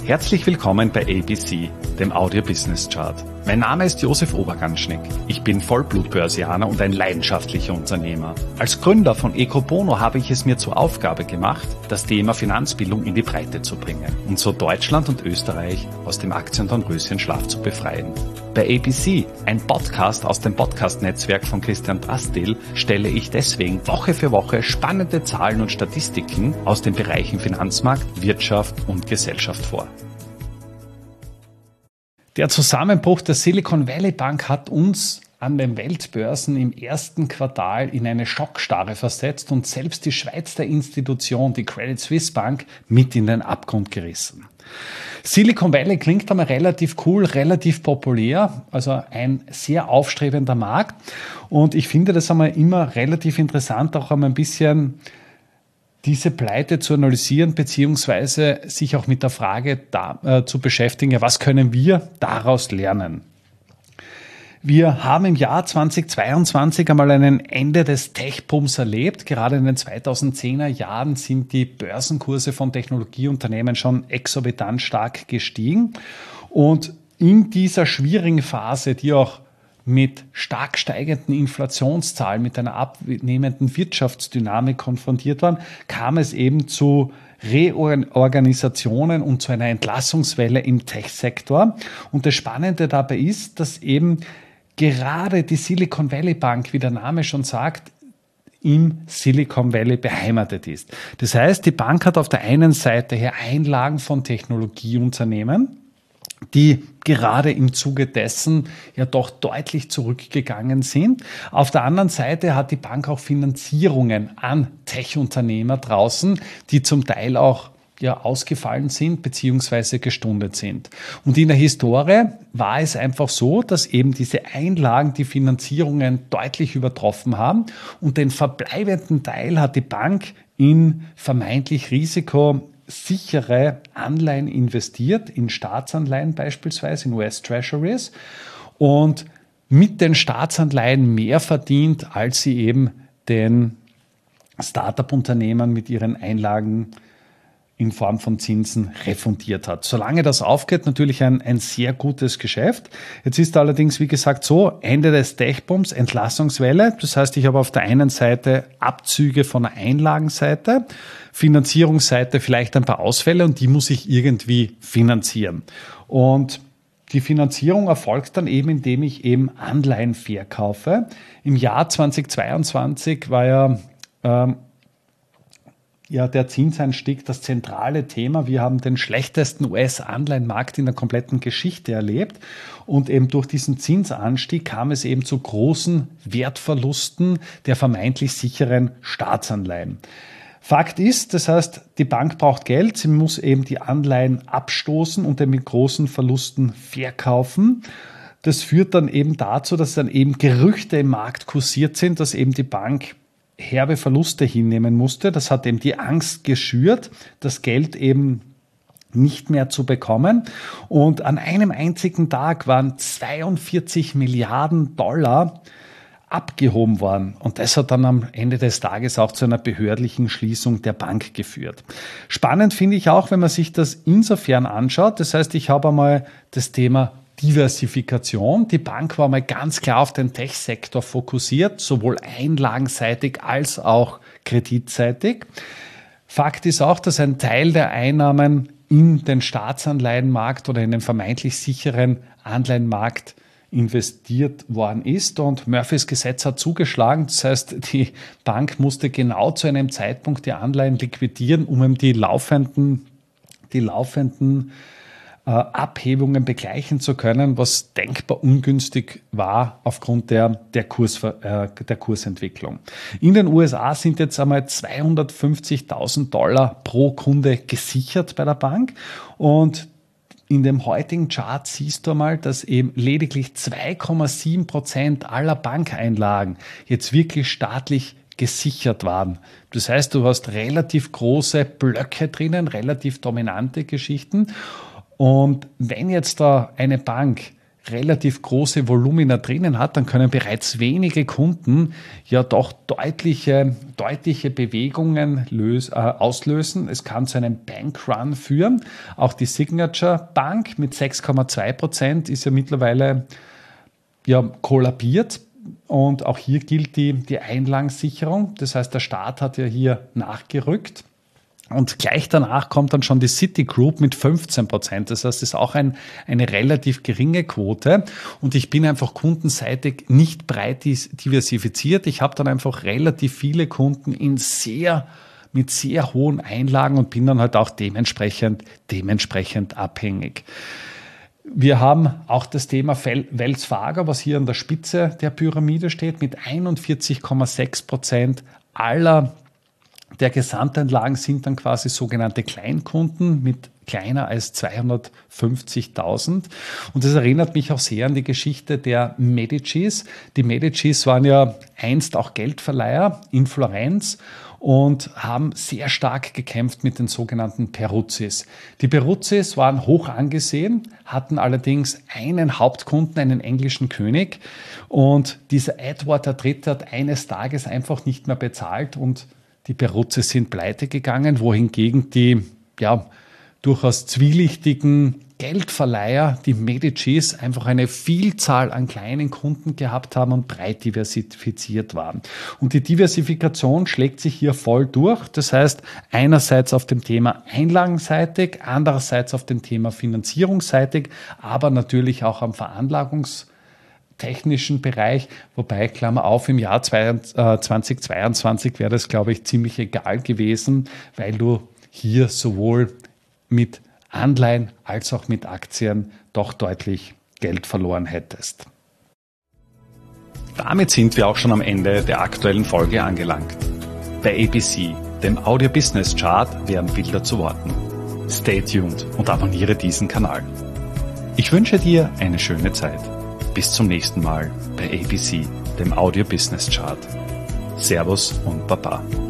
Herzlich willkommen bei ABC, dem Audio Business Chart. Mein Name ist Josef Oberganschnick. Ich bin Vollblutbörsianer und ein leidenschaftlicher Unternehmer. Als Gründer von Ecobono habe ich es mir zur Aufgabe gemacht, das Thema Finanzbildung in die Breite zu bringen und so Deutschland und Österreich aus dem Aktiendornröschenschlaf zu befreien. Bei ABC, ein Podcast aus dem Podcast-Netzwerk von Christian Drastil, stelle ich deswegen Woche für Woche spannende Zahlen und Statistiken aus den Bereichen Finanzmarkt, Wirtschaft und Gesellschaft vor. Der Zusammenbruch der Silicon Valley Bank hat uns an den Weltbörsen im ersten Quartal in eine Schockstarre versetzt und selbst die Schweizer Institution, die Credit Suisse Bank, mit in den Abgrund gerissen. Silicon Valley klingt einmal relativ cool, relativ populär, also ein sehr aufstrebender Markt. Und ich finde das einmal immer relativ interessant, auch einmal ein bisschen diese Pleite zu analysieren, beziehungsweise sich auch mit der Frage zu beschäftigen, ja, was können wir daraus lernen? Wir haben im Jahr 2022 einmal ein Ende des Tech-Booms erlebt. Gerade in den 2010er Jahren sind die Börsenkurse von Technologieunternehmen schon exorbitant stark gestiegen. Und in dieser schwierigen Phase, die auch mit stark steigenden Inflationszahlen, mit einer abnehmenden Wirtschaftsdynamik konfrontiert waren, kam es eben zu Reorganisationen und zu einer Entlassungswelle im Tech-Sektor. Und das Spannende dabei ist, dass eben gerade die Silicon Valley Bank, wie der Name schon sagt, im Silicon Valley beheimatet ist. Das heißt, die Bank hat auf der einen Seite hier Einlagen von Technologieunternehmen, die gerade im Zuge dessen ja doch deutlich zurückgegangen sind. Auf der anderen Seite hat die Bank auch Finanzierungen an Tech-Unternehmer draußen, die zum Teil auch ausgefallen sind bzw. gestundet sind. Und in der Historie war es einfach so, dass eben diese Einlagen die Finanzierungen deutlich übertroffen haben und den verbleibenden Teil hat die Bank in vermeintlich risikosichere Anleihen investiert, in Staatsanleihen beispielsweise, in US Treasuries und mit den Staatsanleihen mehr verdient, als sie eben den Start-up-Unternehmern mit ihren Einlagen in Form von Zinsen refundiert hat. Solange das aufgeht, natürlich ein sehr gutes Geschäft. Jetzt ist allerdings, wie gesagt, so, Ende des Tech-Booms, Entlassungswelle. Das heißt, ich habe auf der einen Seite Abzüge von der Einlagenseite, Finanzierungsseite vielleicht ein paar Ausfälle und die muss ich irgendwie finanzieren. Und die Finanzierung erfolgt dann eben, indem ich eben Anleihen verkaufe. Im Jahr 2022 war der Zinsanstieg das zentrale Thema. Wir haben den schlechtesten US-Anleihenmarkt in der kompletten Geschichte erlebt. Und eben durch diesen Zinsanstieg kam es eben zu großen Wertverlusten der vermeintlich sicheren Staatsanleihen. Fakt ist, das heißt, die Bank braucht Geld, sie muss eben die Anleihen abstoßen und dann mit großen Verlusten verkaufen. Das führt dann eben dazu, dass dann eben Gerüchte im Markt kursiert sind, dass eben die Bank herbe Verluste hinnehmen musste. Das hat eben die Angst geschürt, das Geld eben nicht mehr zu bekommen. Und an einem einzigen Tag waren 42 Milliarden Dollar abgehoben worden. Und das hat dann am Ende des Tages auch zu einer behördlichen Schließung der Bank geführt. Spannend finde ich auch, wenn man sich das insofern anschaut. Das heißt, ich habe einmal das Thema Diversifikation. Die Bank war mal ganz klar auf den Tech-Sektor fokussiert, sowohl einlagenseitig als auch kreditseitig. Fakt ist auch, dass ein Teil der Einnahmen in den Staatsanleihenmarkt oder in den vermeintlich sicheren Anleihenmarkt investiert worden ist und Murphys Gesetz hat zugeschlagen. Das heißt, die Bank musste genau zu einem Zeitpunkt die Anleihen liquidieren, um die laufenden Abhebungen begleichen zu können, was denkbar ungünstig war aufgrund der Kursentwicklung. In den USA sind jetzt einmal $250.000 pro Kunde gesichert bei der Bank und in dem heutigen Chart siehst du einmal, dass eben lediglich 2,7% aller Bankeinlagen jetzt wirklich staatlich gesichert waren. Das heißt, du hast relativ große Blöcke drinnen, relativ dominante Geschichten. Und wenn jetzt da eine Bank relativ große Volumina drinnen hat, dann können bereits wenige Kunden ja doch deutliche Bewegungen auslösen. Es kann zu einem Bankrun führen. Auch die Signature Bank mit 6,2% ist ja mittlerweile kollabiert. Und auch hier gilt die Einlagensicherung. Das heißt, der Staat hat ja hier nachgerückt. Und gleich danach kommt dann schon die Citigroup mit 15%. Das heißt, es ist auch eine relativ geringe Quote. Und ich bin einfach kundenseitig nicht breit diversifiziert. Ich habe dann einfach relativ viele Kunden mit sehr hohen Einlagen und bin dann halt auch dementsprechend abhängig. Wir haben auch das Thema Wells Fargo, was hier an der Spitze der Pyramide steht, mit 41,6% aller der Gesamtanlagen sind dann quasi sogenannte Kleinkunden mit kleiner als 250.000. Und das erinnert mich auch sehr an die Geschichte der Medicis. Die Medicis waren ja einst auch Geldverleiher in Florenz und haben sehr stark gekämpft mit den sogenannten Peruzzis. Die Peruzzis waren hoch angesehen, hatten allerdings einen Hauptkunden, einen englischen König. Und dieser Edward III. Hat eines Tages einfach nicht mehr bezahlt und die Peruzzis sind pleite gegangen, wohingegen die durchaus zwielichtigen Geldverleiher, die Medicis, einfach eine Vielzahl an kleinen Kunden gehabt haben und breit diversifiziert waren. Und die Diversifikation schlägt sich hier voll durch. Das heißt, einerseits auf dem Thema einlagenseitig, andererseits auf dem Thema finanzierungsseitig, aber natürlich auch am technischen Bereich, wobei, Klammer auf, im Jahr 2022 wäre das, glaube ich, ziemlich egal gewesen, weil du hier sowohl mit Anleihen als auch mit Aktien doch deutlich Geld verloren hättest. Damit sind wir auch schon am Ende der aktuellen Folge angelangt. Bei ABC, dem Audio Business Chart, werden Bilder zu Worten. Stay tuned und abonniere diesen Kanal. Ich wünsche dir eine schöne Zeit. Bis zum nächsten Mal bei ABC, dem Audio Business Chart. Servus und Baba.